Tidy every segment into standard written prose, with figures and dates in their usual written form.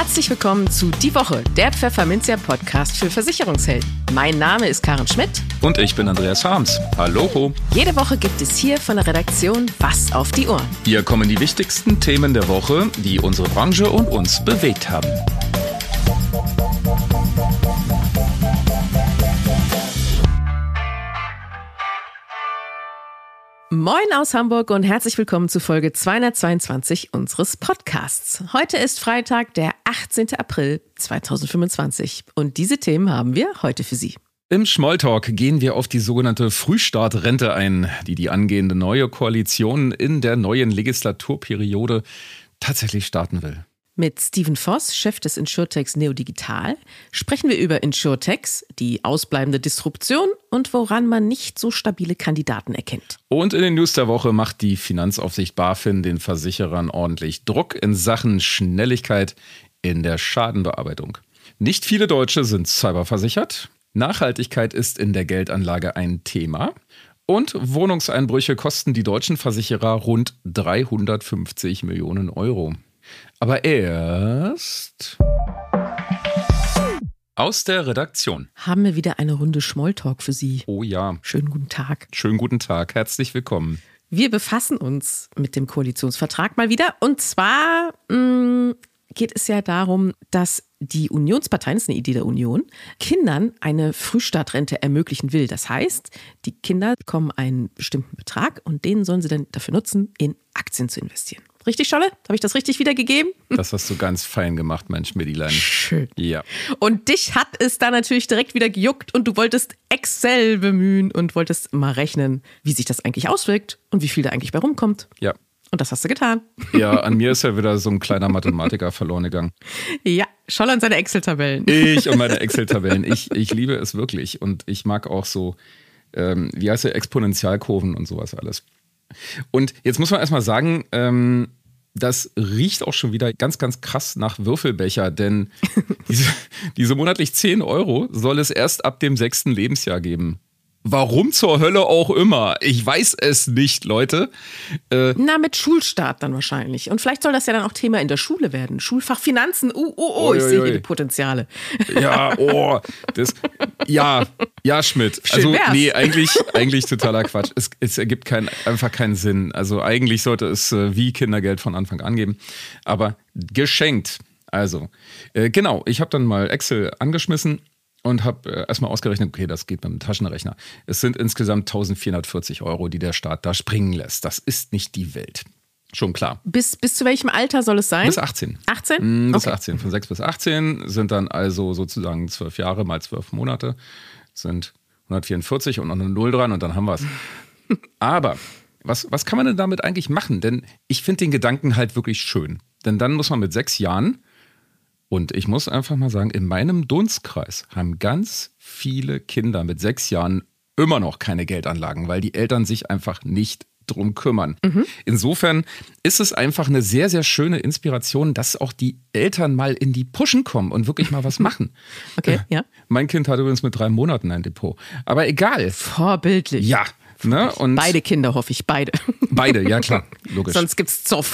Herzlich willkommen zu Die Woche, der Pfefferminzia Podcast für Versicherungshelden. Mein Name ist Karen Schmidt. Und ich bin Andreas Harms. Hallo. Jede Woche gibt es hier von der Redaktion was auf die Ohren. Hier kommen die wichtigsten Themen der Woche, die unsere Branche und uns bewegt haben. Moin aus Hamburg und herzlich willkommen zu Folge 222 unseres Podcasts. Heute ist Freitag, der 18. April 2025 und diese Themen haben wir heute für Sie. Im Smalltalk gehen wir auf die sogenannte Frühstartrente ein, die angehende neue Koalition in der neuen Legislaturperiode tatsächlich starten will. Mit Steven Voss, Chef des Insurtechs Neodigital, sprechen wir über Insurtechs, die ausbleibende Disruption und woran man nicht so stabile Kandidaten erkennt. Und in den News der Woche macht die Finanzaufsicht BaFin den Versicherern ordentlich Druck in Sachen Schnelligkeit in der Schadenbearbeitung. Nicht viele Deutsche sind cyberversichert. Nachhaltigkeit ist in der Geldanlage ein Thema. Und Wohnungseinbrüche kosten die deutschen Versicherer rund 350 Millionen Euro. Aber erst aus der Redaktion haben wir wieder eine Runde Smalltalk für Sie. Oh ja. Schönen guten Tag. Schönen guten Tag. Herzlich willkommen. Wir befassen uns mit dem Koalitionsvertrag mal wieder. Und zwar geht es ja darum, dass die Unionsparteien, das ist eine Idee der Union, Kindern eine Frühstartrente ermöglichen will. Das heißt, die Kinder bekommen einen bestimmten Betrag und den sollen sie dann dafür nutzen, in Aktien zu investieren. Richtig, Scholle? Habe ich das richtig wiedergegeben? Das hast du ganz fein gemacht, mein Schmidtilein. Schön. Ja. Und dich hat es da natürlich direkt wieder gejuckt und du wolltest Excel bemühen und wolltest mal rechnen, wie sich das eigentlich auswirkt und wie viel da eigentlich bei rumkommt. Ja. Und das hast du getan. Ja, an mir ist ja wieder so ein kleiner Mathematiker verloren gegangen. Ja, Scholle und seine Excel-Tabellen. Ich und meine Excel-Tabellen. Ich liebe es wirklich. Und ich mag auch so, wie heißt der, Exponentialkurven und sowas alles. Und jetzt muss man erstmal sagen, das riecht auch schon wieder ganz, ganz krass nach Würfelbecher, denn diese monatlich 10 Euro soll es erst ab dem 6. Lebensjahr geben. Warum zur Hölle auch immer? Ich weiß es nicht, Leute. Na, mit Schulstart dann wahrscheinlich. Und vielleicht soll das ja dann auch Thema in der Schule werden. Schulfach Finanzen. Ich sehe hier die Potenziale. Ja, Ja, Schmidt. Schön wär's. Nee, eigentlich totaler Quatsch. Es ergibt einfach keinen Sinn. Also eigentlich sollte es wie Kindergeld von Anfang an geben. Aber geschenkt. Also, genau, ich habe dann mal Excel angeschmissen und habe erstmal ausgerechnet, okay, das geht mit dem Taschenrechner. Es sind insgesamt 1440 Euro, die der Staat da springen lässt. Das ist nicht die Welt. Schon klar. Bis zu welchem Alter soll es sein? Bis 18. 18? Bis Okay. 18. Von 6 bis 18 sind dann also sozusagen 12 Jahre mal 12 Monate. Sind 144 und noch eine Null dran und dann haben wir es. Aber was kann man denn damit eigentlich machen? Denn ich finde den Gedanken halt wirklich schön. Denn dann muss man mit 6 Jahren, und ich muss einfach mal sagen, in meinem Dunstkreis haben ganz viele Kinder mit 6 Jahren immer noch keine Geldanlagen, weil die Eltern sich einfach nicht drum kümmern. Insofern ist es einfach eine sehr, sehr schöne Inspiration, dass auch die Eltern mal in die Puschen kommen und wirklich mal was machen. Okay, ja. Mein Kind hat übrigens mit 3 Monaten ein Depot. Aber egal. Vorbildlich. Ja. Ne? Und beide Kinder, hoffe ich, beide. Beide, ja klar, logisch. Sonst gibt's Zoff.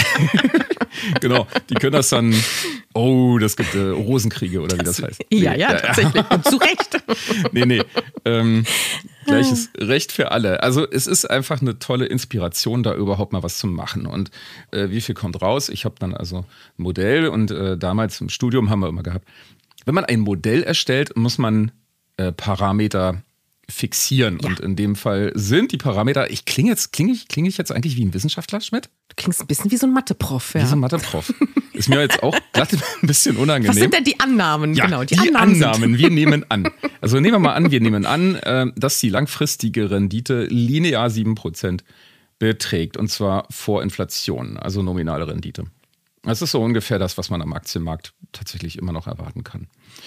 Genau, die können das dann, das gibt Rosenkriege oder wie das heißt. Ja, tatsächlich. Und zu Recht. Nee. Gleiches Recht für alle. Also es ist einfach eine tolle Inspiration, da überhaupt mal was zu machen. Und wie viel kommt raus? Ich habe dann also ein Modell und damals im Studium haben wir immer gehabt, wenn man ein Modell erstellt, muss man Parameter fixieren. Ja. Und in dem Fall sind die Parameter, klinge ich jetzt eigentlich wie ein Wissenschaftler, Schmidt? Du klingst ein bisschen wie so ein Mathe-Prof. Ja. Wie so ein Mathe-Prof. Ist mir jetzt auch glatt ein bisschen unangenehm. Was sind denn die Annahmen? Ja, genau, die Annahmen. Wir nehmen an. Also nehmen wir mal an, dass die langfristige Rendite linear 7% beträgt. Und zwar vor Inflation, also nominale Rendite. Das ist so ungefähr das, was man am Aktienmarkt tatsächlich immer noch erwarten kann.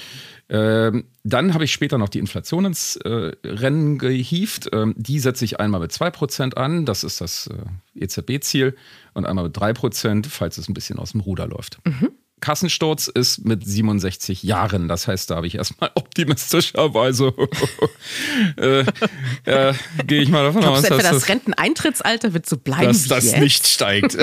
Dann habe ich später noch die Inflation ins Rennen gehievt. Die setze ich einmal mit 2% an, das ist das EZB-Ziel, und einmal mit 3%, falls es ein bisschen aus dem Ruder läuft. Kassensturz ist mit 67 Jahren. Das heißt, da habe ich erstmal optimistischerweise gehe ich mal davon aus, dass das Renteneintrittsalter wird so bleiben, dass das jetzt? nicht steigt.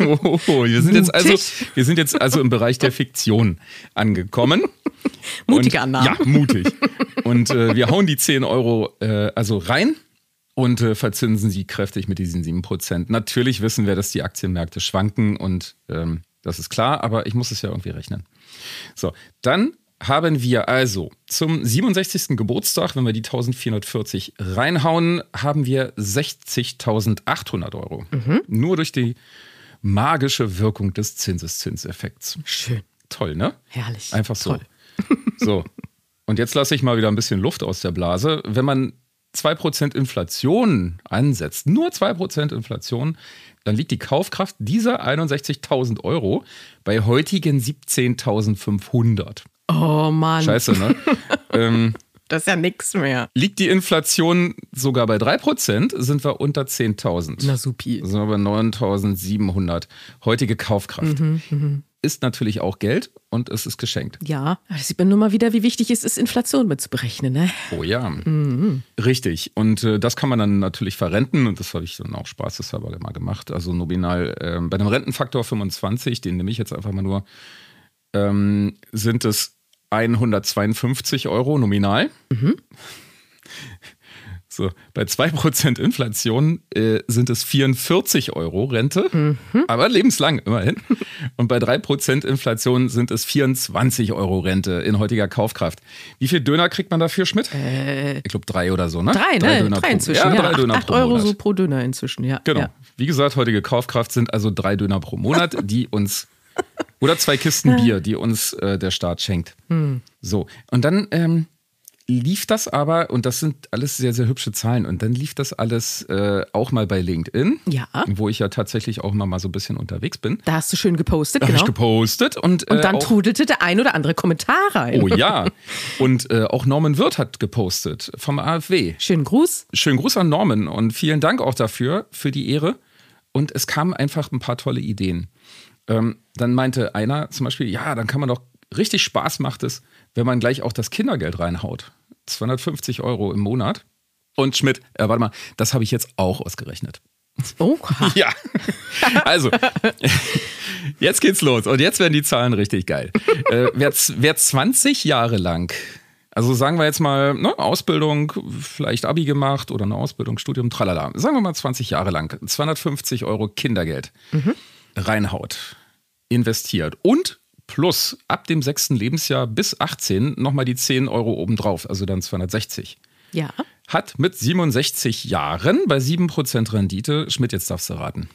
Wir sind jetzt also im Bereich der Fiktion angekommen. Mutige Annahme. Ja, mutig. Und wir hauen die 10 Euro also rein und verzinsen sie kräftig mit diesen 7%. Natürlich wissen wir, dass die Aktienmärkte schwanken und das ist klar, aber ich muss es ja irgendwie rechnen. So, dann haben wir also zum 67. Geburtstag, wenn wir die 1440 reinhauen, haben wir 60.800 Euro. Nur durch die magische Wirkung des Zinseszinseffekts. Schön. Toll, ne? Herrlich. Einfach so. Toll. So, und jetzt lasse ich mal wieder ein bisschen Luft aus der Blase. Wenn man 2% Inflation ansetzt, nur 2% Inflation, dann liegt die Kaufkraft dieser 61.000 Euro bei heutigen 17.500. Oh Mann. Scheiße, ne? Das ist ja nichts mehr. Liegt die Inflation sogar bei 3%, sind wir unter 10.000. Na supi. Sind wir bei 9.700. Heutige Kaufkraft. Ist natürlich auch Geld und es ist geschenkt. Ja, da sieht man nur mal wieder, wie wichtig es ist, Inflation mitzuberechnen, ne? Oh ja, richtig. Und das kann man dann natürlich verrenten und das habe ich dann auch spaßeshalber mal gemacht. Also nominal bei einem Rentenfaktor 25, den nehme ich jetzt einfach mal nur, sind es 152 Euro nominal. So, bei 2% Inflation sind es 44 Euro Rente, aber lebenslang immerhin. Und bei 3% Inflation sind es 24 Euro Rente in heutiger Kaufkraft. Wie viel Döner kriegt man dafür, Schmidt? Ich glaube 3 oder so, ne? 3, ne? Döner 3 inzwischen. Ja, 3 8, Döner 8 pro Euro Monat. so pro Döner inzwischen, ja. Genau. Ja. Wie gesagt, heutige Kaufkraft sind also 3 Döner pro Monat, die uns, oder 2 Kisten Bier, die uns der Staat schenkt. So, und dann lief das aber, und das sind alles sehr, sehr hübsche Zahlen, und dann lief das alles auch mal bei LinkedIn, Ja. wo ich ja tatsächlich auch mal so ein bisschen unterwegs bin. Da hast du schön gepostet, Da habe genau. ich gepostet. Und dann auch, trudelte der ein oder andere Kommentar rein. oh ja, und auch Norman Wirth hat gepostet vom AfW. Schönen Gruß. Schönen Gruß an Norman und vielen Dank auch dafür, für die Ehre. Und es kamen einfach ein paar tolle Ideen. Dann meinte einer zum Beispiel, ja, dann kann man doch, richtig Spaß macht es, wenn man gleich auch das Kindergeld reinhaut. 250 Euro im Monat. Und Schmidt, warte mal, das habe ich jetzt auch ausgerechnet. Oh, Ja, also, jetzt geht's los und jetzt werden die Zahlen richtig geil. Wer 20 Jahre lang, also sagen wir jetzt mal, ne, Ausbildung, vielleicht Abi gemacht oder eine Ausbildung, Studium, tralala, sagen wir mal 20 Jahre lang, 250 Euro Kindergeld reinhaut, investiert und plus ab dem 6. Lebensjahr bis 18 nochmal die 10 Euro obendrauf, also dann 260. ja. Hat mit 67 Jahren bei 7% Rendite, Schmidt, jetzt darfst du raten.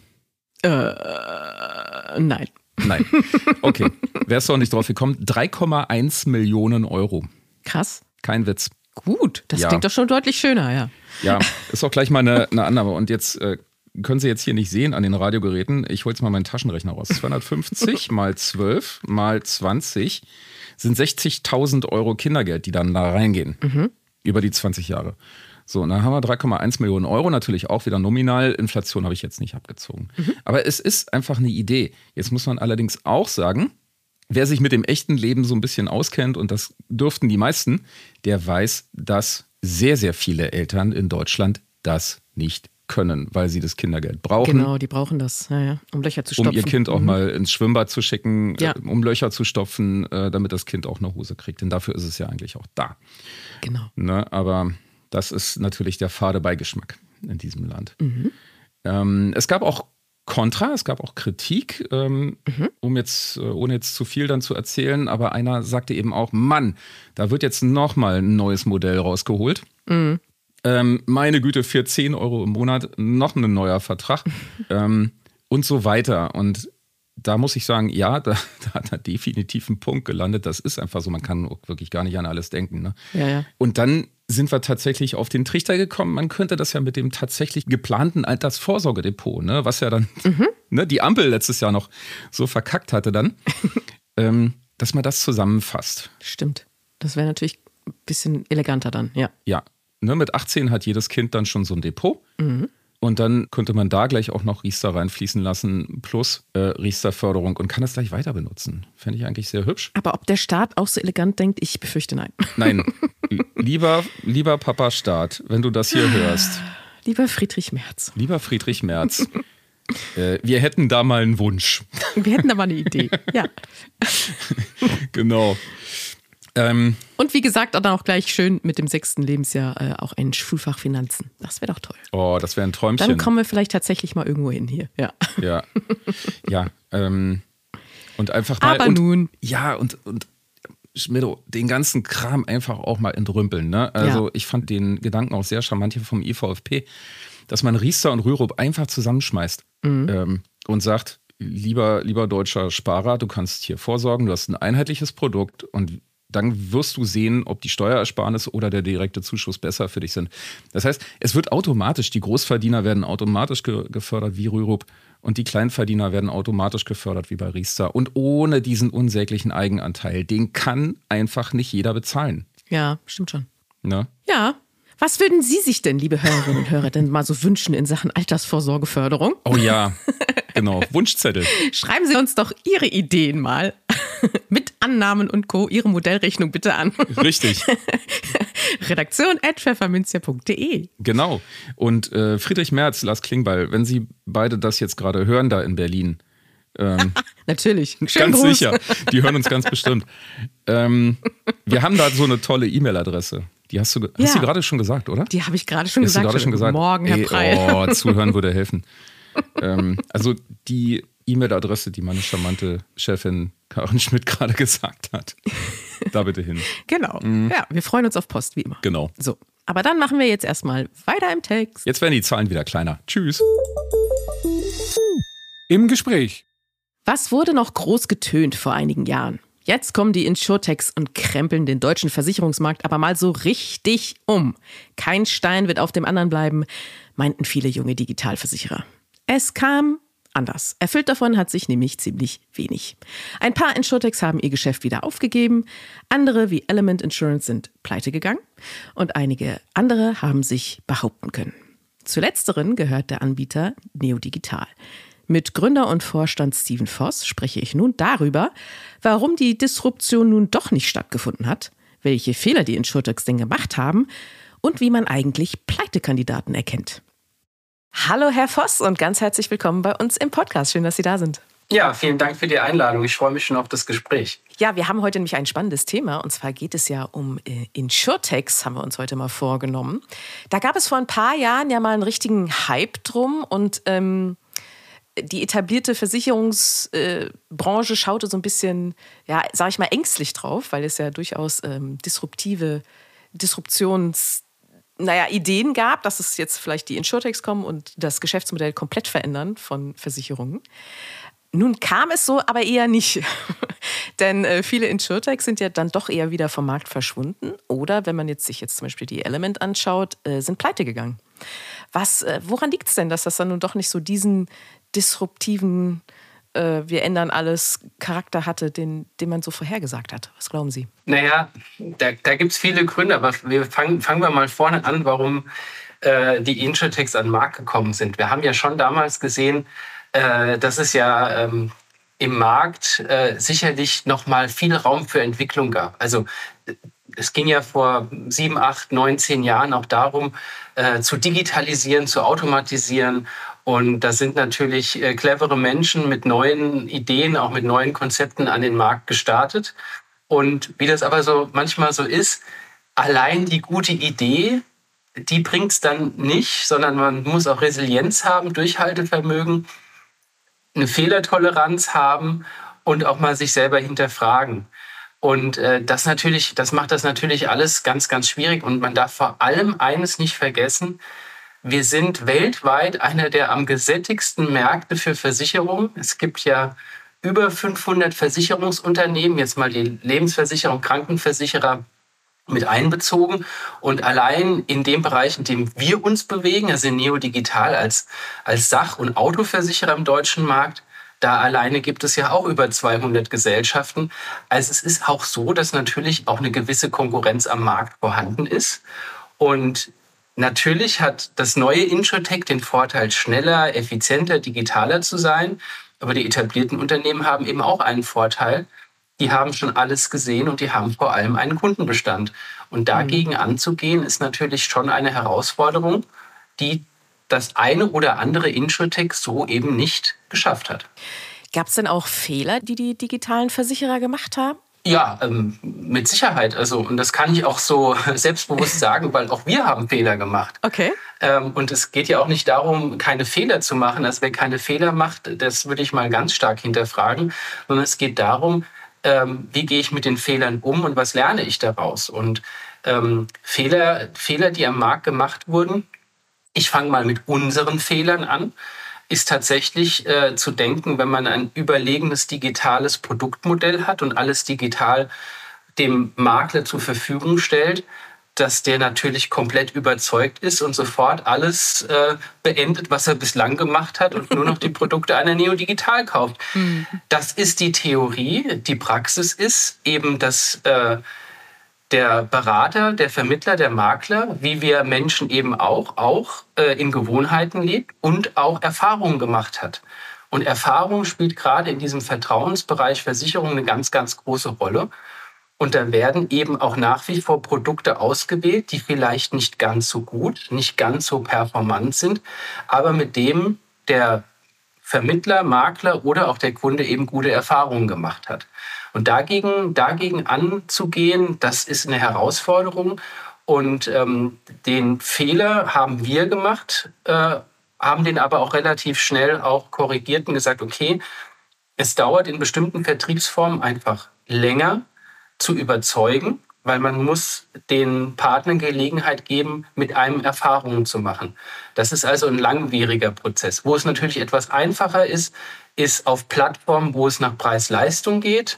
Nein. Nein. Okay. Wärst du auch nicht drauf gekommen? 3,1 Millionen Euro. Krass. Kein Witz. Gut, das Ja. klingt doch schon deutlich schöner, ja. Ja, ist auch gleich mal eine Annahme. Und jetzt können Sie jetzt hier nicht sehen an den Radiogeräten. Ich hole jetzt mal meinen Taschenrechner raus. 250 mal 12 mal 20 sind 60.000 Euro Kindergeld, die dann da reingehen. Über die 20 Jahre. So, und dann haben wir 3,1 Millionen Euro, natürlich auch wieder nominal. Inflation habe ich jetzt nicht abgezogen. Aber es ist einfach eine Idee. Jetzt muss man allerdings auch sagen, wer sich mit dem echten Leben so ein bisschen auskennt, und das dürften die meisten, der weiß, dass sehr, sehr viele Eltern in Deutschland das nicht können, weil sie das Kindergeld brauchen. Genau, die brauchen das, ja, um Löcher zu stopfen. Um ihr Kind auch mal ins Schwimmbad zu schicken, Ja. um Löcher zu stopfen, damit das Kind auch eine Hose kriegt. Denn dafür ist es ja eigentlich auch da. Genau. Ne? Aber das ist natürlich der fade Beigeschmack in diesem Land. Es gab auch Kontra, es gab auch Kritik, um jetzt, ohne jetzt zu viel dann zu erzählen, aber einer sagte eben auch, Mann, da wird jetzt nochmal ein neues Modell rausgeholt. Meine Güte, für 10 Euro im Monat noch ein neuer Vertrag und so weiter. Und da muss ich sagen, ja, da hat er definitiv einen Punkt gelandet. Das ist einfach so, man kann wirklich gar nicht an alles denken. Ne? Ja, ja. Und dann sind wir tatsächlich auf den Trichter gekommen, man könnte das ja mit dem tatsächlich geplanten Altersvorsorgedepot, ne, was ja dann ne, die Ampel letztes Jahr noch so verkackt hatte dann, dass man das zusammenfasst. Stimmt. Das wäre natürlich ein bisschen eleganter dann, ja. Ja, ne, mit 18 hat jedes Kind dann schon so ein Depot. Und dann könnte man da gleich auch noch Riester reinfließen lassen, plus Riester-Förderung und kann das gleich weiter benutzen. Fände ich eigentlich sehr hübsch. Aber ob der Staat auch so elegant denkt, ich befürchte nein. Nein, lieber Papa Staat, wenn du das hier hörst. Lieber Friedrich Merz. Lieber Friedrich Merz, wir hätten da mal einen Wunsch. Wir hätten da mal eine Idee, ja. Genau. Und wie gesagt, dann auch gleich schön mit dem 6. Lebensjahr auch ein Schulfach Finanzen. Das wäre doch toll. Oh, das wäre ein Träumchen. Dann kommen wir vielleicht tatsächlich mal irgendwo hin hier. Ja. Ja. Und einfach mal. Aber nun. Ja, und Schmiddo, den ganzen Kram einfach auch mal entrümpeln. Ne? Also ich fand den Gedanken auch sehr charmant hier vom IVFP, dass man Riester und Rürup einfach zusammenschmeißt und sagt, lieber deutscher Sparer, du kannst hier vorsorgen, du hast ein einheitliches Produkt und dann wirst du sehen, ob die Steuerersparnis oder der direkte Zuschuss besser für dich sind. Das heißt, es wird automatisch, die Großverdiener werden automatisch gefördert wie Rürup und die Kleinverdiener werden automatisch gefördert wie bei Riester. Und ohne diesen unsäglichen Eigenanteil, den kann einfach nicht jeder bezahlen. Ja, stimmt schon. Ne? Ja. Was würden Sie sich denn, liebe Hörerinnen und Hörer, denn mal so wünschen in Sachen Altersvorsorgeförderung? Oh ja, genau. Wunschzettel. Schreiben Sie uns doch Ihre Ideen mal mit Annahmen und Co. Ihre Modellrechnung bitte an. Richtig. redaktion@pfefferminzia.de. Genau. Und Friedrich Merz, Lars Klingbeil, wenn Sie beide das jetzt gerade hören da in Berlin. Natürlich. Ganz Gruß. Sicher. Die hören uns ganz bestimmt. Wir haben da so eine tolle E-Mail-Adresse. Die hast du gerade schon gesagt, oder? Die habe ich gerade schon gesagt. Hast du gerade schon gesagt? Morgen, Herr Preil. Zuhören würde helfen. Also die E-Mail-Adresse, die meine charmante Chefin Karin Schmidt gerade gesagt hat. Da bitte hin. Genau. Ja, wir freuen uns auf Post, wie immer. Genau. So, aber dann machen wir jetzt erstmal weiter im Text. Jetzt werden die Zahlen wieder kleiner. Tschüss. Im Gespräch. Was wurde noch groß getönt vor einigen Jahren? Jetzt kommen die Insurtechs und krempeln den deutschen Versicherungsmarkt aber mal so richtig um. Kein Stein wird auf dem anderen bleiben, meinten viele junge Digitalversicherer. Es kam anders. Erfüllt davon hat sich nämlich ziemlich wenig. Ein paar Insurtechs haben ihr Geschäft wieder aufgegeben, andere wie Element Insurance sind pleite gegangen und einige andere haben sich behaupten können. Zu letzteren gehört der Anbieter Neodigital. Mit Gründer und Vorstand Steven Voss spreche ich nun darüber, warum die Disruption nun doch nicht stattgefunden hat, welche Fehler die Insurtechs denn gemacht haben und wie man eigentlich Pleitekandidaten erkennt. Hallo Herr Voss und ganz herzlich willkommen bei uns im Podcast. Schön, dass Sie da sind. Ja, vielen Dank für die Einladung. Ich freue mich schon auf das Gespräch. Ja, wir haben heute nämlich ein spannendes Thema und zwar geht es ja um Insurtechs, haben wir uns heute mal vorgenommen. Da gab es vor ein paar Jahren ja mal einen richtigen Hype drum und die etablierte Versicherungsbranche schaute so ein bisschen, ja, sag ich mal, ängstlich drauf, weil es ja durchaus Ideen gab, dass es jetzt vielleicht die Insurtechs kommen und das Geschäftsmodell komplett verändern von Versicherungen. Nun kam es so, aber eher nicht. Denn viele Insurtechs sind ja dann doch eher wieder vom Markt verschwunden. Oder wenn man sich jetzt zum Beispiel die Element anschaut, sind pleite gegangen. Woran liegt es denn, dass das dann nun doch nicht so diesen disruptiven, wir ändern alles Charakter hatte, den man so vorhergesagt hat? Was glauben Sie? Naja, da gibt es viele Gründe, aber fangen wir mal vorne an, warum die Insurtechs an den Markt gekommen sind. Wir haben ja schon damals gesehen, dass es ja im Markt sicherlich noch mal viel Raum für Entwicklung gab. Also es ging ja vor 7, 8, 9, 10 Jahren auch darum, zu digitalisieren, zu automatisieren. Und da sind natürlich clevere Menschen mit neuen Ideen, auch mit neuen Konzepten an den Markt gestartet. Und wie das aber so manchmal so ist, allein die gute Idee, die bringt es dann nicht, sondern man muss auch Resilienz haben, Durchhaltevermögen, eine Fehlertoleranz haben und auch mal sich selber hinterfragen. Und das macht das natürlich alles ganz, ganz schwierig. Und man darf vor allem eines nicht vergessen: Wir sind weltweit einer der am gesättigsten Märkte für Versicherungen. Es gibt ja über 500 Versicherungsunternehmen, jetzt mal die Lebensversicherung, Krankenversicherer mit einbezogen. Und allein in dem Bereich, in dem wir uns bewegen, also Neodigital als Sach- und Autoversicherer im deutschen Markt, da alleine gibt es ja auch über 200 Gesellschaften. Also es ist auch so, dass natürlich auch eine gewisse Konkurrenz am Markt vorhanden ist. Und Natürlich hat das neue Insurtech den Vorteil, schneller, effizienter, digitaler zu sein. Aber die etablierten Unternehmen haben eben auch einen Vorteil. Die haben schon alles gesehen und die haben vor allem einen Kundenbestand. Und dagegen anzugehen, ist natürlich schon eine Herausforderung, die das eine oder andere Insurtech so eben nicht geschafft hat. Gab es denn auch Fehler, die die digitalen Versicherer gemacht haben? Ja, mit Sicherheit. Und das kann ich auch so selbstbewusst sagen, weil auch wir haben Fehler gemacht. Okay. Und es geht ja auch nicht darum, keine Fehler zu machen. Also wer keine Fehler macht, das würde ich mal ganz stark hinterfragen. Sondern es geht darum, wie gehe ich mit den Fehlern um und was lerne ich daraus? Und Fehler, die am Markt gemacht wurden, ich fange mal mit unseren Fehlern an, ist tatsächlich zu denken, wenn man ein überlegenes digitales Produktmodell hat und alles digital dem Makler zur Verfügung stellt, dass der natürlich komplett überzeugt ist und sofort alles beendet, was er bislang gemacht hat und nur noch die Produkte einer Neodigital kauft. Das ist die Theorie. Die Praxis ist eben, dass der Berater, der Vermittler, der Makler, wie wir Menschen eben auch in Gewohnheiten lebt und auch Erfahrungen gemacht hat. Und Erfahrung spielt gerade in diesem Vertrauensbereich Versicherung eine ganz, ganz große Rolle. Und da werden eben auch nach wie vor Produkte ausgewählt, die vielleicht nicht ganz so gut, nicht ganz so performant sind, aber mit dem der Vermittler, Makler oder auch der Kunde eben gute Erfahrungen gemacht hat. Und dagegen anzugehen, das ist eine Herausforderung. Und den Fehler haben wir gemacht, haben den aber auch relativ schnell auch korrigiert und gesagt, okay, es dauert in bestimmten Vertriebsformen einfach länger zu überzeugen, weil man muss den Partnern Gelegenheit geben, mit einem Erfahrungen zu machen. Das ist also ein langwieriger Prozess. Wo es natürlich etwas einfacher ist auf Plattformen, wo es nach Preis-Leistung geht.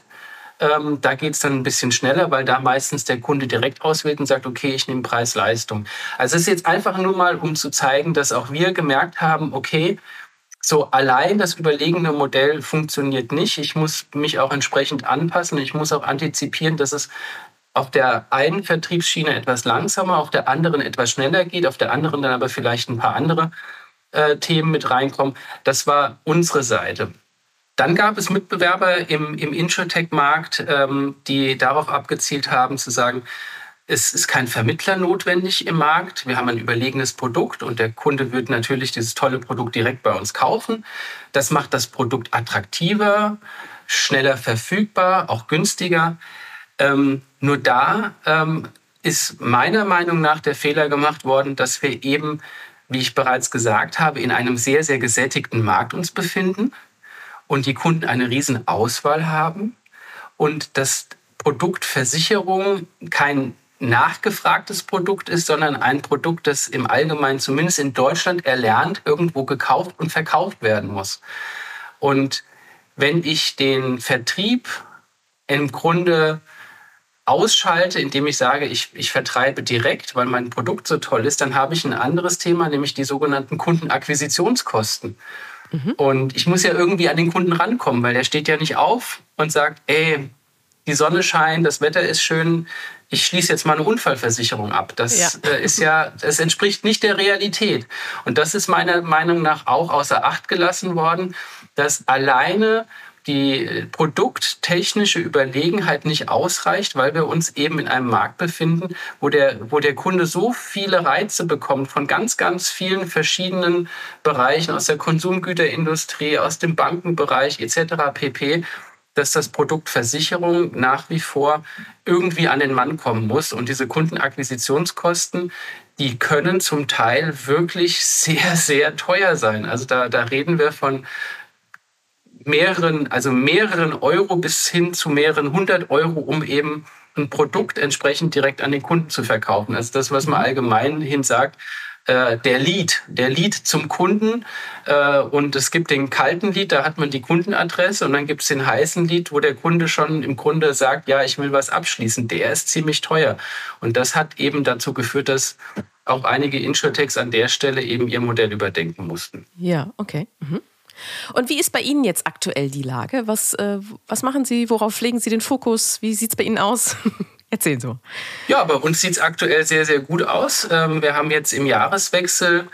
Da geht es dann ein bisschen schneller, weil da meistens der Kunde direkt auswählt und sagt, okay, ich nehme Preis-Leistung. Also es ist jetzt einfach nur mal, um zu zeigen, dass auch wir gemerkt haben, okay, so allein das überlegene Modell funktioniert nicht. Ich muss mich auch entsprechend anpassen. Ich muss auch antizipieren, dass es auf der einen Vertriebsschiene etwas langsamer, auf der anderen etwas schneller geht, auf der anderen dann aber vielleicht ein paar andere Themen mit reinkommen. Das war unsere Seite. Dann gab es Mitbewerber im Insurtech-Markt, die darauf abgezielt haben, zu sagen, es ist kein Vermittler notwendig im Markt. Wir haben ein überlegenes Produkt und der Kunde wird natürlich dieses tolle Produkt direkt bei uns kaufen. Das macht das Produkt attraktiver, schneller verfügbar, auch günstiger. Nur da ist meiner Meinung nach der Fehler gemacht worden, dass wir eben, wie ich bereits gesagt habe, in einem sehr, sehr gesättigten Markt uns befinden und die Kunden eine riesen Auswahl haben und das Produkt Versicherung kein nachgefragtes Produkt ist, sondern ein Produkt, das im Allgemeinen, zumindest in Deutschland, erlernt, irgendwo gekauft und verkauft werden muss. Und wenn ich den Vertrieb im Grunde ausschalte, indem ich sage, ich vertreibe direkt, weil mein Produkt so toll ist, dann habe ich ein anderes Thema, nämlich die sogenannten Kundenakquisitionskosten. Und ich muss ja irgendwie an den Kunden rankommen, weil der steht ja nicht auf und sagt, ey, die Sonne scheint, das Wetter ist schön, ich schließe jetzt mal eine Unfallversicherung ab. Das das entspricht nicht der Realität. Und das ist meiner Meinung nach auch außer Acht gelassen worden, dass alleine die produkttechnische Überlegenheit nicht ausreicht, weil wir uns eben in einem Markt befinden, wo der Kunde so viele Reize bekommt von ganz, ganz vielen verschiedenen Bereichen aus der Konsumgüterindustrie, aus dem Bankenbereich etc. pp., dass das Produkt Versicherung nach wie vor irgendwie an den Mann kommen muss. Und diese Kundenakquisitionskosten, die können zum Teil wirklich sehr, sehr teuer sein. Also da reden wir von mehreren Euro bis hin zu mehreren 100 Euro, um eben ein Produkt entsprechend direkt an den Kunden zu verkaufen. Also das, was man allgemein hin sagt, der Lead zum Kunden. Und es gibt den kalten Lead, da hat man die Kundenadresse, und dann gibt es den heißen Lead, wo der Kunde schon im Grunde sagt, ja, ich will was abschließen. Der ist ziemlich teuer. Und das hat eben dazu geführt, dass auch einige Insurtechs an der Stelle eben ihr Modell überdenken mussten. Ja, okay. Und wie ist bei Ihnen jetzt aktuell die Lage? Was machen Sie? Worauf legen Sie den Fokus? Wie sieht es bei Ihnen aus? Erzählen Sie. Ja, bei uns sieht es aktuell sehr, sehr gut aus. Wir haben jetzt im Jahreswechsel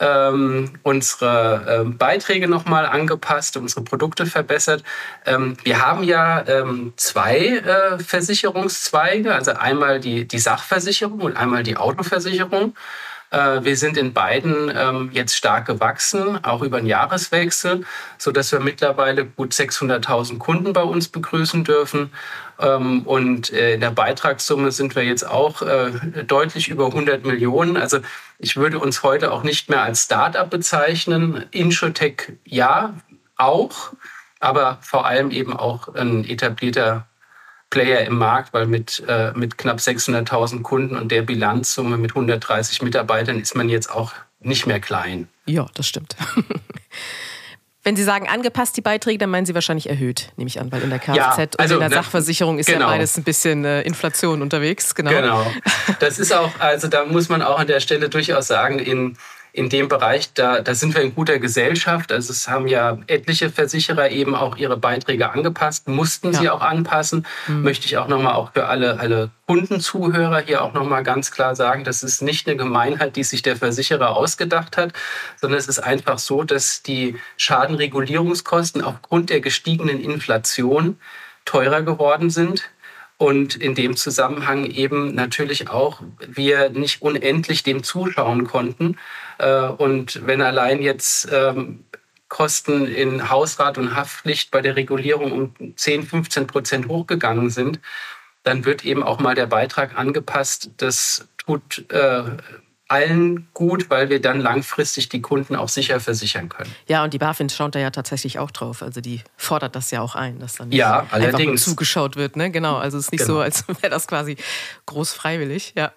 unsere Beiträge nochmal angepasst, unsere Produkte verbessert. Wir haben ja zwei Versicherungszweige, also einmal die Sachversicherung und einmal die Autoversicherung. Wir sind in beiden jetzt stark gewachsen, auch über den Jahreswechsel, sodass wir mittlerweile gut 600.000 Kunden bei uns begrüßen dürfen. Und in der Beitragssumme sind wir jetzt auch deutlich über 100 Millionen. Also ich würde uns heute auch nicht mehr als Start-up bezeichnen. Insurtech ja, auch, aber vor allem eben auch ein etablierter Player im Markt, weil mit knapp 600.000 Kunden und der Bilanzsumme mit 130 Mitarbeitern ist man jetzt auch nicht mehr klein. Ja, das stimmt. Wenn Sie sagen angepasst die Beiträge, dann meinen Sie wahrscheinlich erhöht, nehme ich an, weil in der Kfz und in der Sachversicherung ist ja beides ein bisschen Inflation unterwegs. Genau. Das ist auch, also da muss man auch an der Stelle durchaus sagen, in dem Bereich, da sind wir in guter Gesellschaft. Also es haben ja etliche Versicherer eben auch ihre Beiträge angepasst, mussten sie auch anpassen. Möchte ich auch nochmal auch für alle Kundenzuhörer hier auch nochmal ganz klar sagen, das ist nicht eine Gemeinheit, die sich der Versicherer ausgedacht hat, sondern es ist einfach so, dass die Schadenregulierungskosten aufgrund der gestiegenen Inflation teurer geworden sind. Und in dem Zusammenhang eben natürlich auch wir nicht unendlich dem zuschauen konnten. Und wenn allein jetzt Kosten in Hausrat und Haftpflicht bei der Regulierung um 10-15% hochgegangen sind, dann wird eben auch mal der Beitrag angepasst. Das tut allen gut, weil wir dann langfristig die Kunden auch sicher versichern können. Ja, und die BaFin schaut da ja tatsächlich auch drauf. Also die fordert das ja auch ein, dass dann nicht einfach nur zugeschaut wird. Ne? Genau, also es ist nicht so, als wäre das quasi groß freiwillig. Ja.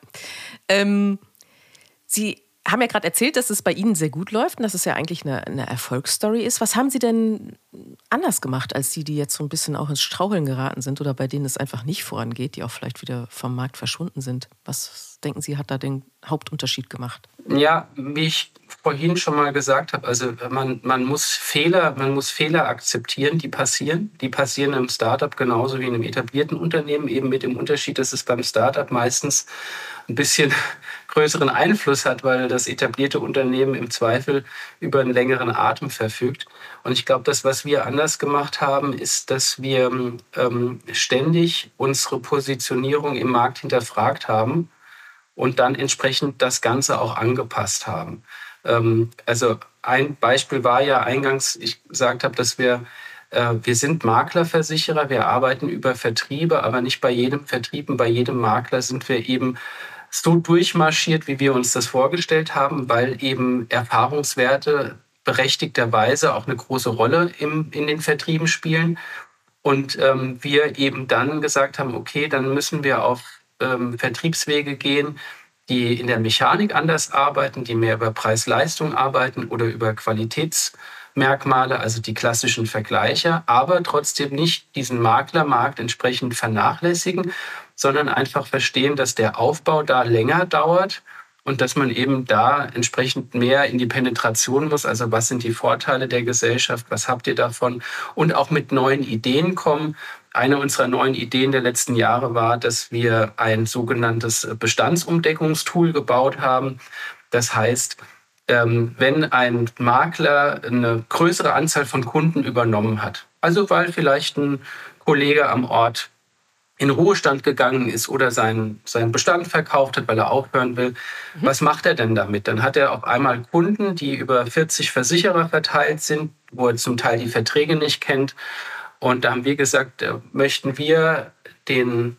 Sie haben ja gerade erzählt, dass es bei Ihnen sehr gut läuft und dass es ja eigentlich eine Erfolgsstory ist. Was haben Sie denn anders gemacht als die jetzt so ein bisschen auch ins Straucheln geraten sind oder bei denen es einfach nicht vorangeht, die auch vielleicht wieder vom Markt verschwunden sind? Was denken Sie, hat da den Hauptunterschied gemacht? Ja, wie ich vorhin schon mal gesagt habe, also man muss Fehler akzeptieren, die passieren. Die passieren im Startup genauso wie in einem etablierten Unternehmen, eben mit dem Unterschied, dass es beim Startup meistens ein bisschen größeren Einfluss hat, weil das etablierte Unternehmen im Zweifel über einen längeren Atem verfügt. Und ich glaube, das, was wir anders gemacht haben, ist, dass wir ständig unsere Positionierung im Markt hinterfragt haben und dann entsprechend das Ganze auch angepasst haben. Also ein Beispiel war ja eingangs, ich gesagt habe, dass wir sind Maklerversicherer, wir arbeiten über Vertriebe, aber nicht bei jedem Vertrieb und bei jedem Makler sind wir eben so durchmarschiert, wie wir uns das vorgestellt haben, weil eben Erfahrungswerte berechtigterweise auch eine große Rolle in den Vertrieben spielen. Und wir eben dann gesagt haben, okay, dann müssen wir auf Vertriebswege gehen, die in der Mechanik anders arbeiten, die mehr über Preis-Leistung arbeiten oder über Qualitätsmerkmale, also die klassischen Vergleiche, aber trotzdem nicht diesen Maklermarkt entsprechend vernachlässigen, sondern einfach verstehen, dass der Aufbau da länger dauert und dass man eben da entsprechend mehr in die Penetration muss. Also was sind die Vorteile der Gesellschaft, was habt ihr davon? Und auch mit neuen Ideen kommen. Eine unserer neuen Ideen der letzten Jahre war, dass wir ein sogenanntes Bestandsumdeckungstool gebaut haben. Das heißt, wenn ein Makler eine größere Anzahl von Kunden übernommen hat, also weil vielleicht ein Kollege am Ort in Ruhestand gegangen ist oder seinen Bestand verkauft hat, weil er aufhören will. Was macht er denn damit? Dann hat er auf einmal Kunden, die über 40 Versicherer verteilt sind, wo er zum Teil die Verträge nicht kennt. Und da haben wir gesagt, möchten wir den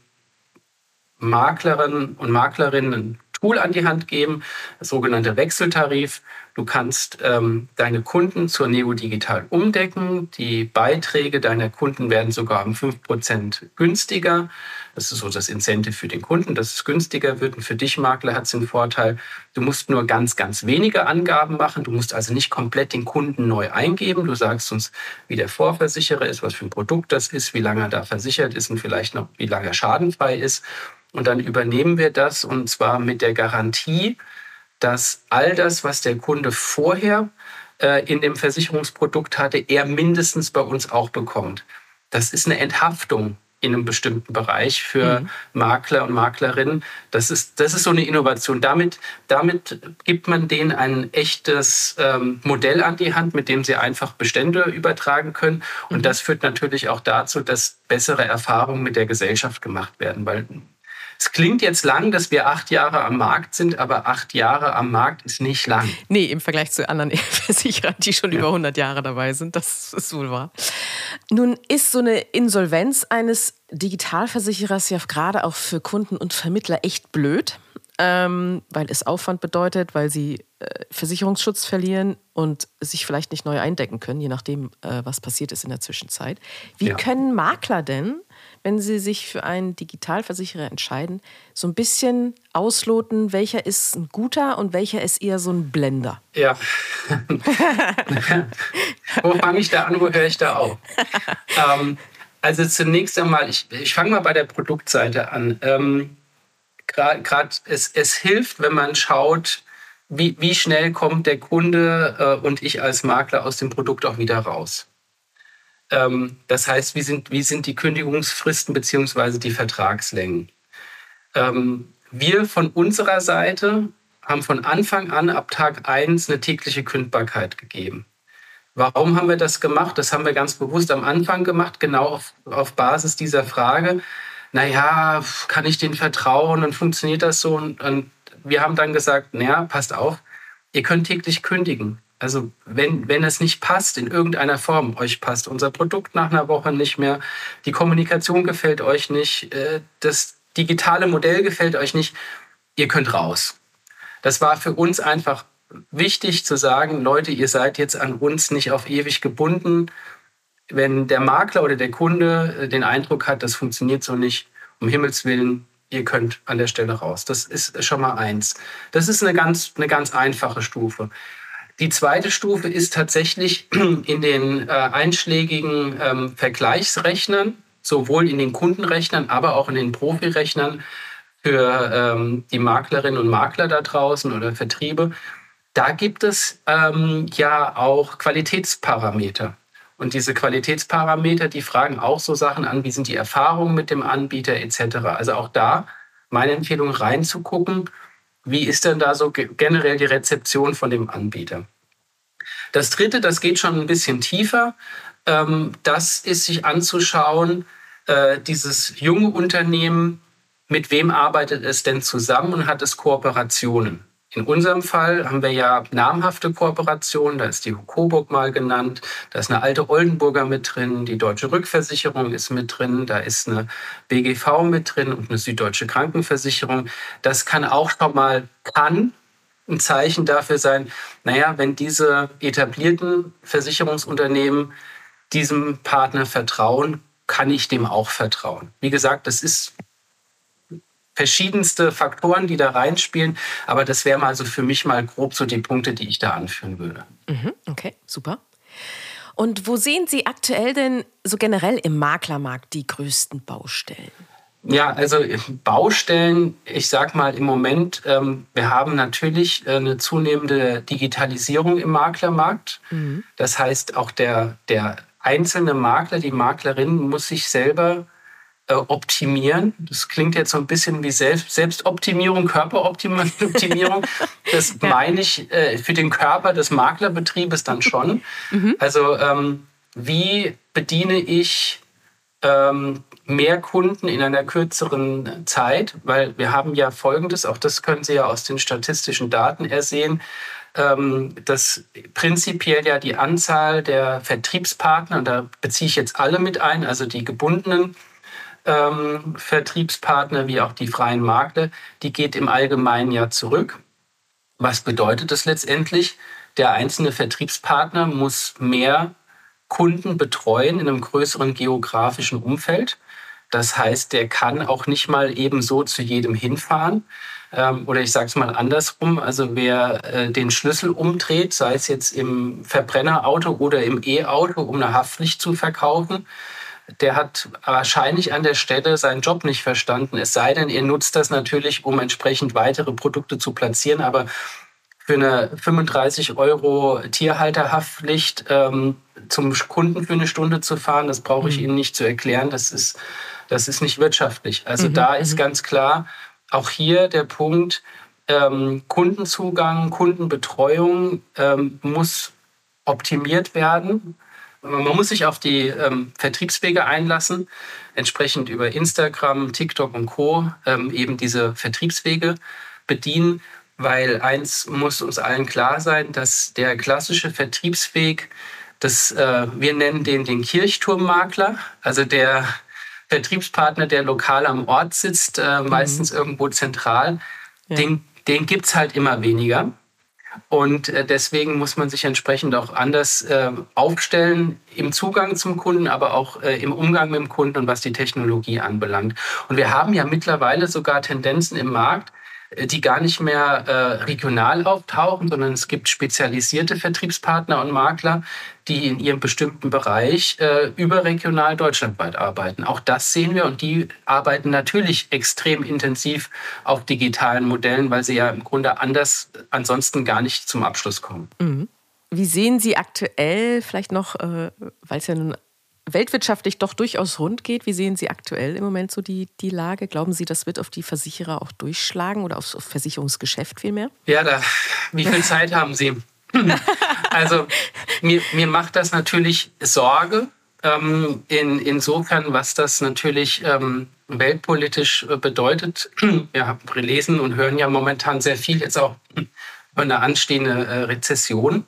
Maklerinnen und Maklerinnen ein Tool an die Hand geben, das sogenannte Wechseltarif. Du kannst deine Kunden zur Neo Digital umdecken. Die Beiträge deiner Kunden werden sogar um 5% günstiger. Das ist so das Incentive für den Kunden, dass es günstiger wird. Und für dich, Makler, hat es den Vorteil, du musst nur ganz, ganz wenige Angaben machen. Du musst also nicht komplett den Kunden neu eingeben. Du sagst uns, wie der Vorversicherer ist, was für ein Produkt das ist, wie lange er da versichert ist und vielleicht noch, wie lange er schadenfrei ist. Und dann übernehmen wir das, und zwar mit der Garantie, dass all das, was der Kunde vorher in dem Versicherungsprodukt hatte, er mindestens bei uns auch bekommt. Das ist eine Enthaftung in einem bestimmten Bereich für Makler und Maklerinnen. Das ist so eine Innovation. Damit gibt man denen ein echtes Modell an die Hand, mit dem sie einfach Bestände übertragen können. Und das führt natürlich auch dazu, dass bessere Erfahrungen mit der Gesellschaft gemacht werden. Weil es klingt jetzt lang, dass wir 8 Jahre am Markt sind, aber 8 Jahre am Markt ist nicht lang. Nee, im Vergleich zu anderen Versicherern, die schon über 100 Jahre dabei sind. Das ist wohl wahr. Nun ist so eine Insolvenz eines Digitalversicherers ja gerade auch für Kunden und Vermittler echt blöd, weil es Aufwand bedeutet, weil sie Versicherungsschutz verlieren und sich vielleicht nicht neu eindecken können, je nachdem, was passiert ist in der Zwischenzeit. Wie können Makler denn, wenn sie sich für einen Digitalversicherer entscheiden, so ein bisschen ausloten, welcher ist ein guter und welcher ist eher so ein Blender? Ja. Wo fange ich da an, wo höre ich da auf? Also zunächst einmal, ich fange mal bei der Produktseite an. Es hilft, wenn man schaut, wie schnell kommt der Kunde und ich als Makler aus dem Produkt auch wieder raus. Das heißt, wie sind die Kündigungsfristen bzw. die Vertragslängen? Wir von unserer Seite haben von Anfang an ab Tag 1 eine tägliche Kündbarkeit gegeben. Warum haben wir das gemacht? Das haben wir ganz bewusst am Anfang gemacht, genau auf Basis dieser Frage. Naja, kann ich denen vertrauen und funktioniert das so? Und wir haben dann gesagt, naja, passt auf, ihr könnt täglich kündigen. Also wenn es nicht passt in irgendeiner Form, euch passt unser Produkt nach einer Woche nicht mehr, die Kommunikation gefällt euch nicht, das digitale Modell gefällt euch nicht, ihr könnt raus. Das war für uns einfach wichtig zu sagen, Leute, ihr seid jetzt an uns nicht auf ewig gebunden. Wenn der Makler oder der Kunde den Eindruck hat, das funktioniert so nicht, um Himmels Willen, ihr könnt an der Stelle raus. Das ist schon mal eins. Das ist eine ganz einfache Stufe. Die zweite Stufe ist tatsächlich in den einschlägigen Vergleichsrechnern, sowohl in den Kundenrechnern, aber auch in den Profirechnern für die Maklerinnen und Makler da draußen oder Vertriebe. Da gibt es ja auch Qualitätsparameter. Und diese Qualitätsparameter, die fragen auch so Sachen an, wie sind die Erfahrungen mit dem Anbieter etc. Also auch da meine Empfehlung reinzugucken, wie ist denn da so generell die Rezeption von dem Anbieter. Das Dritte, das geht schon ein bisschen tiefer, das ist sich anzuschauen, dieses junge Unternehmen, mit wem arbeitet es denn zusammen und hat es Kooperationen. In unserem Fall haben wir ja namhafte Kooperationen, da ist die Coburg mal genannt, da ist eine alte Oldenburger mit drin, die Deutsche Rückversicherung ist mit drin, da ist eine BGV mit drin und eine Süddeutsche Krankenversicherung. Das kann auch schon mal ein Zeichen dafür sein, naja, wenn diese etablierten Versicherungsunternehmen diesem Partner vertrauen, kann ich dem auch vertrauen. Wie gesagt, das ist verschiedenste Faktoren, die da reinspielen. Aber das wären mal so für mich mal grob so die Punkte, die ich da anführen würde. Okay, super. Und wo sehen Sie aktuell denn so generell im Maklermarkt die größten Baustellen? Ja, also Baustellen, ich sag mal im Moment, wir haben natürlich eine zunehmende Digitalisierung im Maklermarkt. Das heißt, auch der einzelne Makler, die Maklerin muss sich selber optimieren. Das klingt jetzt so ein bisschen wie Selbstoptimierung, Körperoptimierung. Das meine ich für den Körper des Maklerbetriebes dann schon. Also wie bediene ich mehr Kunden in einer kürzeren Zeit? Weil wir haben ja Folgendes, auch das können Sie ja aus den statistischen Daten ersehen, dass prinzipiell ja die Anzahl der Vertriebspartner, und da beziehe ich jetzt alle mit ein, also die gebundenen Vertriebspartner wie auch die freien Makler, die geht im Allgemeinen ja zurück. Was bedeutet das letztendlich? Der einzelne Vertriebspartner muss mehr Kunden betreuen in einem größeren geografischen Umfeld. Das heißt, der kann auch nicht mal eben so zu jedem hinfahren. Oder ich sage es mal andersrum, also wer den Schlüssel umdreht, sei es jetzt im Verbrennerauto oder im E-Auto, um eine Haftpflicht zu verkaufen, der hat wahrscheinlich an der Stelle seinen Job nicht verstanden. Es sei denn, ihr nutzt das natürlich, um entsprechend weitere Produkte zu platzieren. Aber für eine 35 € Tierhalterhaftpflicht zum Kunden für eine Stunde zu fahren, das brauche ich Ihnen nicht zu erklären. Das Das ist nicht wirtschaftlich. Also da ist ganz klar auch hier der Punkt, Kundenzugang, Kundenbetreuung muss optimiert werden. Man muss sich auf die Vertriebswege einlassen, entsprechend über Instagram, TikTok und Co. Eben diese Vertriebswege bedienen, weil eins muss uns allen klar sein, dass der klassische Vertriebsweg, wir nennen den Kirchturmmakler, also der Vertriebspartner, der lokal am Ort sitzt, meistens irgendwo zentral, den gibt es halt immer weniger. Und deswegen muss man sich entsprechend auch anders aufstellen im Zugang zum Kunden, aber auch im Umgang mit dem Kunden und was die Technologie anbelangt. Und wir haben ja mittlerweile sogar Tendenzen im Markt, die gar nicht mehr regional auftauchen, sondern es gibt spezialisierte Vertriebspartner und Makler, die in ihrem bestimmten Bereich überregional deutschlandweit arbeiten. Auch das sehen wir und die arbeiten natürlich extrem intensiv auf digitalen Modellen, weil sie ja im Grunde anders ansonsten gar nicht zum Abschluss kommen. Mhm. Wie sehen Sie aktuell, vielleicht noch, weil es ja nun weltwirtschaftlich doch durchaus rund geht, wie sehen Sie aktuell im Moment so die Lage? Glauben Sie, das wird auf die Versicherer auch durchschlagen oder aufs Versicherungsgeschäft vielmehr? Ja, wie viel Zeit haben Sie? Also mir macht das natürlich Sorge, insofern, was das natürlich weltpolitisch bedeutet. Wir lesen und hören ja momentan sehr viel jetzt auch über eine anstehende Rezession,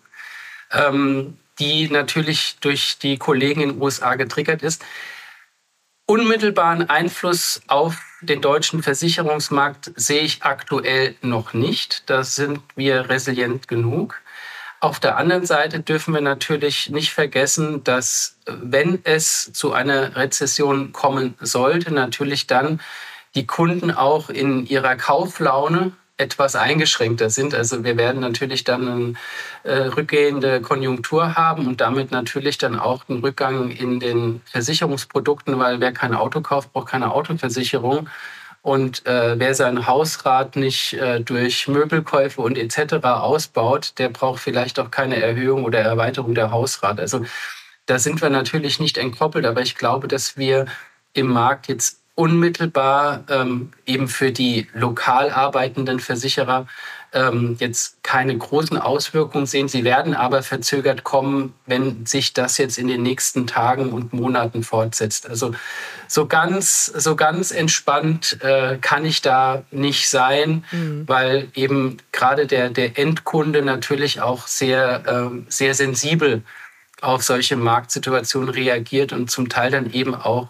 die natürlich durch die Kollegen in den USA getriggert ist. Unmittelbaren Einfluss auf den deutschen Versicherungsmarkt sehe ich aktuell noch nicht. Da sind wir resilient genug. Auf der anderen Seite dürfen wir natürlich nicht vergessen, dass, wenn es zu einer Rezession kommen sollte, natürlich dann die Kunden auch in ihrer Kauflaune etwas eingeschränkter sind. Also wir werden natürlich dann eine rückgehende Konjunktur haben und damit natürlich dann auch einen Rückgang in den Versicherungsprodukten, weil wer kein Auto kauft, braucht keine Autoversicherung. Und wer sein Hausrat nicht durch Möbelkäufe und etc. ausbaut, der braucht vielleicht auch keine Erhöhung oder Erweiterung der Hausrat. Also da sind wir natürlich nicht entkoppelt, aber ich glaube, dass wir im Markt jetzt unmittelbar eben für die lokal arbeitenden Versicherer jetzt keine großen Auswirkungen sehen. Sie werden aber verzögert kommen, wenn sich das jetzt in den nächsten Tagen und Monaten fortsetzt. Also so ganz entspannt kann ich da nicht sein, weil eben gerade der Endkunde natürlich auch sehr, sehr sensibel auf solche Marktsituationen reagiert und zum Teil dann eben auch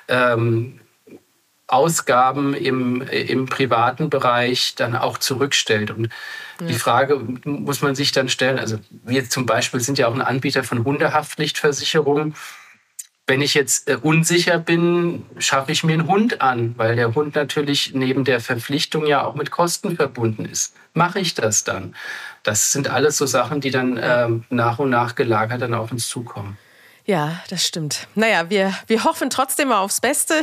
Ausgaben im privaten Bereich dann auch zurückstellt. Und die Frage muss man sich dann stellen, also wir zum Beispiel sind ja auch ein Anbieter von Hundehaftpflichtversicherungen. Wenn ich jetzt unsicher bin, schaffe ich mir einen Hund an, weil der Hund natürlich neben der Verpflichtung ja auch mit Kosten verbunden ist. Mache ich das dann? Das sind alles so Sachen, die dann nach und nach gelagert dann auf uns zukommen. Ja, das stimmt. Naja, wir hoffen trotzdem mal aufs Beste.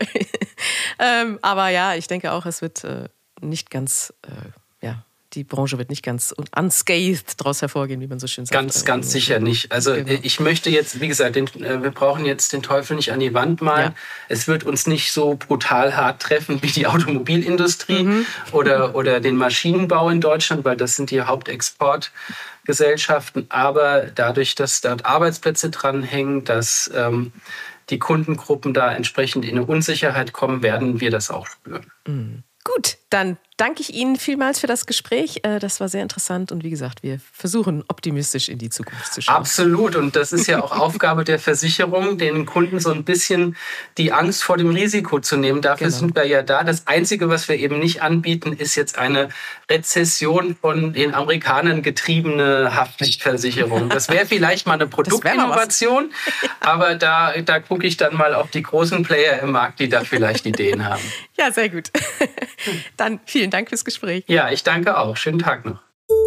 Aber ja, ich denke auch, es wird nicht ganz, die Branche wird nicht ganz unscathed daraus hervorgehen, wie man so schön sagt. Ganz sicher nicht. Also ich möchte jetzt, wie gesagt, wir brauchen jetzt den Teufel nicht an die Wand malen. Ja. Es wird uns nicht so brutal hart treffen wie die Automobilindustrie oder den Maschinenbau in Deutschland, weil das sind die Hauptexportgesellschaften. Aber dadurch, dass dort Arbeitsplätze dranhängen, dass die Kundengruppen da entsprechend in eine Unsicherheit kommen, werden wir das auch spüren. Mhm. Gut, dann danke ich Ihnen vielmals für das Gespräch. Das war sehr interessant und wie gesagt, wir versuchen optimistisch in die Zukunft zu schauen. Absolut, und das ist ja auch Aufgabe der Versicherung, den Kunden so ein bisschen die Angst vor dem Risiko zu nehmen. Dafür sind wir ja da. Das Einzige, was wir eben nicht anbieten, ist jetzt eine Rezession von den Amerikanern getriebene Haftpflichtversicherung. Das wäre vielleicht mal eine Produktinnovation, aber da gucke ich dann mal auf die großen Player im Markt, die da vielleicht Ideen haben. Ja, sehr gut. Dann vielen Dank fürs Gespräch. Ja, ich danke auch. Schönen Tag noch.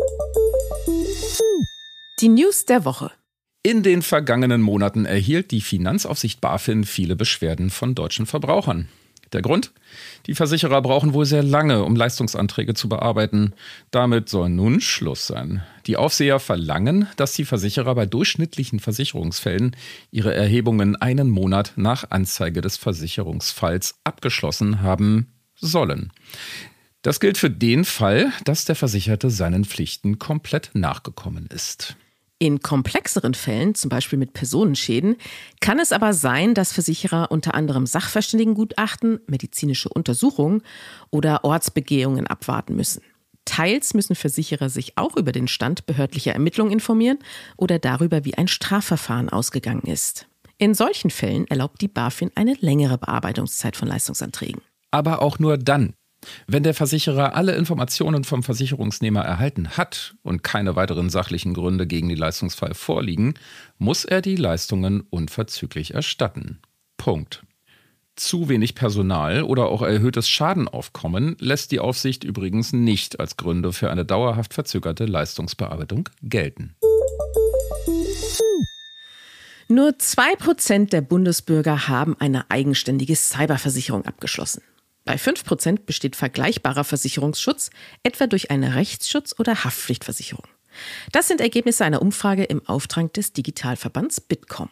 Die News der Woche. In den vergangenen Monaten erhielt die Finanzaufsicht BaFin viele Beschwerden von deutschen Verbrauchern. Der Grund? Die Versicherer brauchen wohl sehr lange, um Leistungsanträge zu bearbeiten. Damit soll nun Schluss sein. Die Aufseher verlangen, dass die Versicherer bei durchschnittlichen Versicherungsfällen ihre Erhebungen einen Monat nach Anzeige des Versicherungsfalls abgeschlossen haben sollen. Das gilt für den Fall, dass der Versicherte seinen Pflichten komplett nachgekommen ist. In komplexeren Fällen, zum Beispiel mit Personenschäden, kann es aber sein, dass Versicherer unter anderem Sachverständigengutachten, medizinische Untersuchungen oder Ortsbegehungen abwarten müssen. Teils müssen Versicherer sich auch über den Stand behördlicher Ermittlungen informieren oder darüber, wie ein Strafverfahren ausgegangen ist. In solchen Fällen erlaubt die BaFin eine längere Bearbeitungszeit von Leistungsanträgen. Aber auch nur dann. Wenn der Versicherer alle Informationen vom Versicherungsnehmer erhalten hat und keine weiteren sachlichen Gründe gegen den Leistungsfall vorliegen, muss er die Leistungen unverzüglich erstatten. Punkt. Zu wenig Personal oder auch erhöhtes Schadenaufkommen lässt die Aufsicht übrigens nicht als Gründe für eine dauerhaft verzögerte Leistungsbearbeitung gelten. Nur 2% der Bundesbürger haben eine eigenständige Cyberversicherung abgeschlossen. Bei 5% besteht vergleichbarer Versicherungsschutz, etwa durch eine Rechtsschutz- oder Haftpflichtversicherung. Das sind Ergebnisse einer Umfrage im Auftrag des Digitalverbands Bitkom.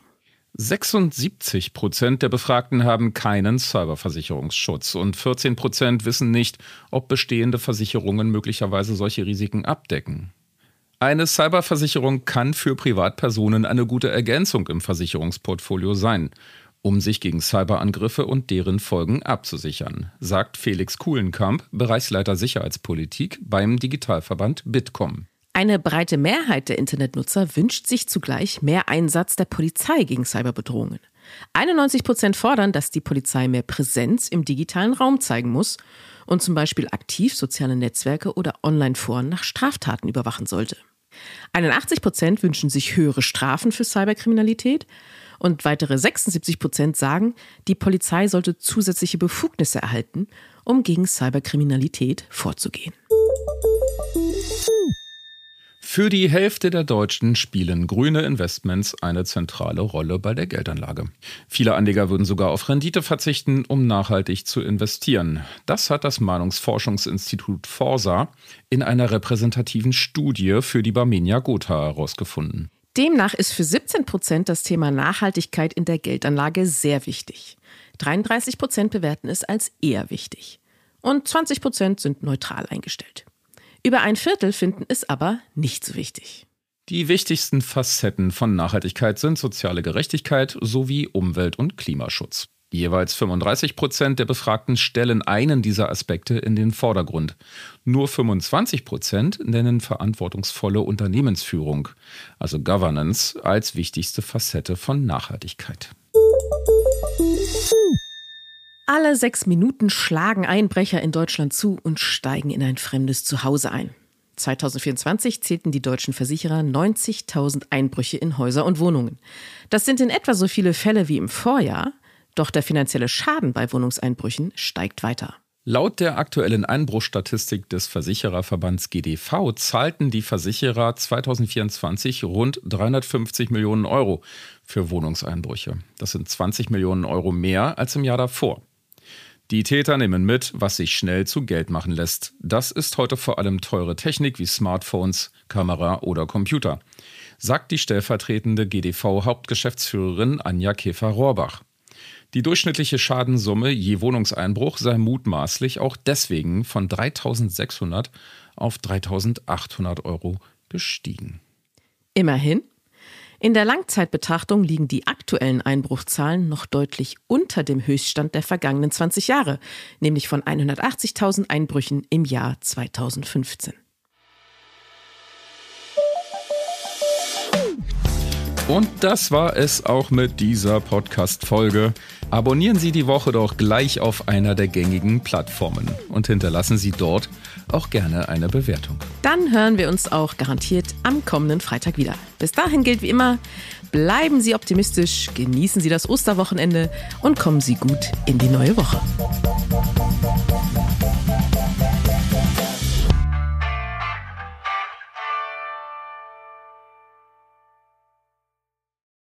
76% der Befragten haben keinen Cyberversicherungsschutz und 14% wissen nicht, ob bestehende Versicherungen möglicherweise solche Risiken abdecken. Eine Cyberversicherung kann für Privatpersonen eine gute Ergänzung im Versicherungsportfolio sein, um sich gegen Cyberangriffe und deren Folgen abzusichern, sagt Felix Kuhlenkamp, Bereichsleiter Sicherheitspolitik beim Digitalverband Bitkom. Eine breite Mehrheit der Internetnutzer wünscht sich zugleich mehr Einsatz der Polizei gegen Cyberbedrohungen. 91% fordern, dass die Polizei mehr Präsenz im digitalen Raum zeigen muss und zum Beispiel aktiv soziale Netzwerke oder Online-Foren nach Straftaten überwachen sollte. 81% wünschen sich höhere Strafen für Cyberkriminalität und weitere 76% sagen, die Polizei sollte zusätzliche Befugnisse erhalten, um gegen Cyberkriminalität vorzugehen. Für die Hälfte der Deutschen spielen grüne Investments eine zentrale Rolle bei der Geldanlage. Viele Anleger würden sogar auf Rendite verzichten, um nachhaltig zu investieren. Das hat das Meinungsforschungsinstitut Forsa in einer repräsentativen Studie für die Barmenia Gotha herausgefunden. Demnach ist für 17% das Thema Nachhaltigkeit in der Geldanlage sehr wichtig. 33% bewerten es als eher wichtig. Und 20% sind neutral eingestellt. Über ein Viertel finden es aber nicht so wichtig. Die wichtigsten Facetten von Nachhaltigkeit sind soziale Gerechtigkeit sowie Umwelt- und Klimaschutz. Jeweils 35% der Befragten stellen einen dieser Aspekte in den Vordergrund. Nur 25% nennen verantwortungsvolle Unternehmensführung, also Governance, als wichtigste Facette von Nachhaltigkeit. Alle 6 Minuten schlagen Einbrecher in Deutschland zu und steigen in ein fremdes Zuhause ein. 2024 zählten die deutschen Versicherer 90.000 Einbrüche in Häuser und Wohnungen. Das sind in etwa so viele Fälle wie im Vorjahr, doch der finanzielle Schaden bei Wohnungseinbrüchen steigt weiter. Laut der aktuellen Einbruchsstatistik des Versichererverbands GDV zahlten die Versicherer 2024 rund 350 Millionen Euro für Wohnungseinbrüche. Das sind 20 Millionen Euro mehr als im Jahr davor. Die Täter nehmen mit, was sich schnell zu Geld machen lässt. Das ist heute vor allem teure Technik wie Smartphones, Kamera oder Computer, sagt die stellvertretende GDV-Hauptgeschäftsführerin Anja Käfer-Rohrbach. Die durchschnittliche Schadenssumme je Wohnungseinbruch sei mutmaßlich auch deswegen von 3.600 auf 3.800 Euro gestiegen. Immerhin. In der Langzeitbetrachtung liegen die aktuellen Einbruchszahlen noch deutlich unter dem Höchststand der vergangenen 20 Jahre, nämlich von 180.000 Einbrüchen im Jahr 2015. Und das war es auch mit dieser Podcast-Folge. Abonnieren Sie die Woche doch gleich auf einer der gängigen Plattformen und hinterlassen Sie dort auch gerne eine Bewertung. Dann hören wir uns auch garantiert am kommenden Freitag wieder. Bis dahin gilt wie immer, bleiben Sie optimistisch, genießen Sie das Osterwochenende und kommen Sie gut in die neue Woche.